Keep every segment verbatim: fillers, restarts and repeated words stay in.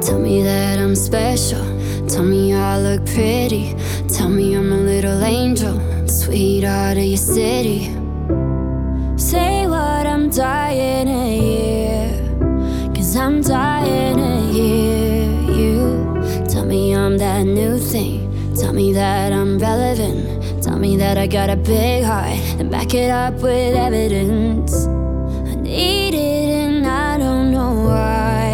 Tell me that I'm special. Tell me I look pretty. Tell me I'm a little angel, the sweetheart of your city. Say what I'm dying to hear, 'cause I'm dying to hear you. Tell me I'm that new thing. Tell me that I'm relevant. Tell me that I got a big heart, and back it up with evidence. I need it and I don't know why.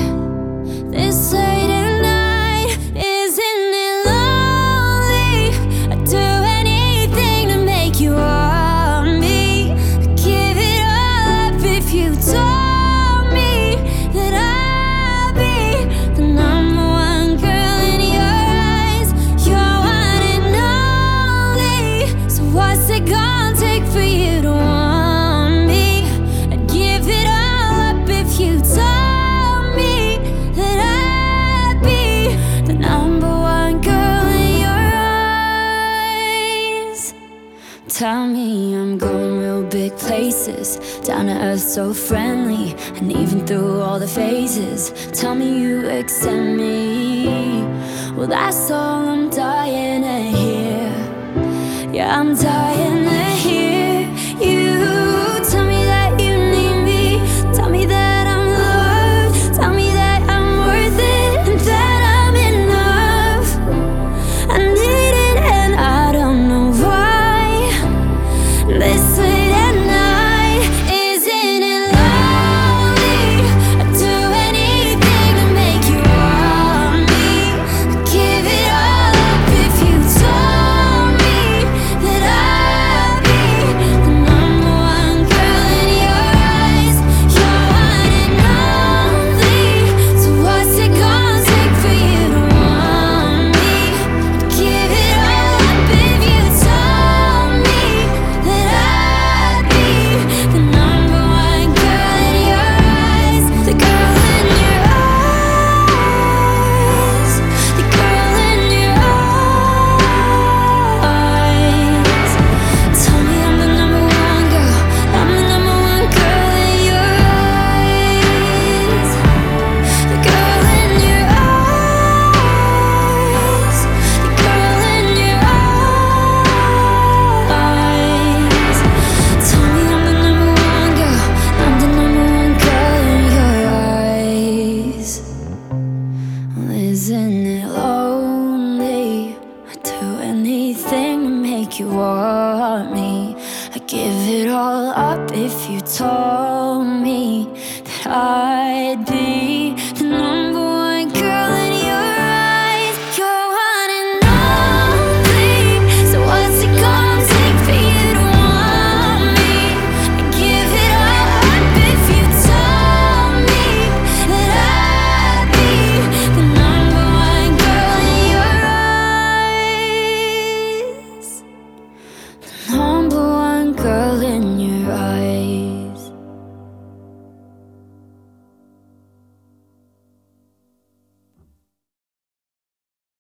This late at night, isn't it lonely? I'd do anything to make you want me. I'd give it all up if you told me that I'd be the number one girl in your eyes. You're one and only. So what's it gonna take for you to want me? I'd give it all up if you told me that I'd be the number one girl in your eyes. Tell me I'm going real big places, down to earth so friendly, and even through all the phases. Tell me you accept me. Well, that's all I'm dying to hear. Yeah, I'm dying to hear you. Tell me that you need me. Tell me that I'm loved. Tell me that I'm worth it and that I'm enough. I need it and I don't know why. This late at night, isn't it lonely? I'd do anything to make you want me. I'd give it all up if you told me that I'd be the number one girl in your eyes. You're one and only. So what's it gonna take for you to want me? I'd give it all up if you told me that I'd be the number one girl in your eyes. The girl in your eyes. The girl in your eyes. Tell me I'm the number one girl. I'm the number one girl in your eyes. The girl in your eyes. The girl in your eyes. Tell me I'm the number one girl. I'm the number one girl in your eyes. Well, isn't it lonely? I'd do anything to make you want me. I'd give it all up if you told me that I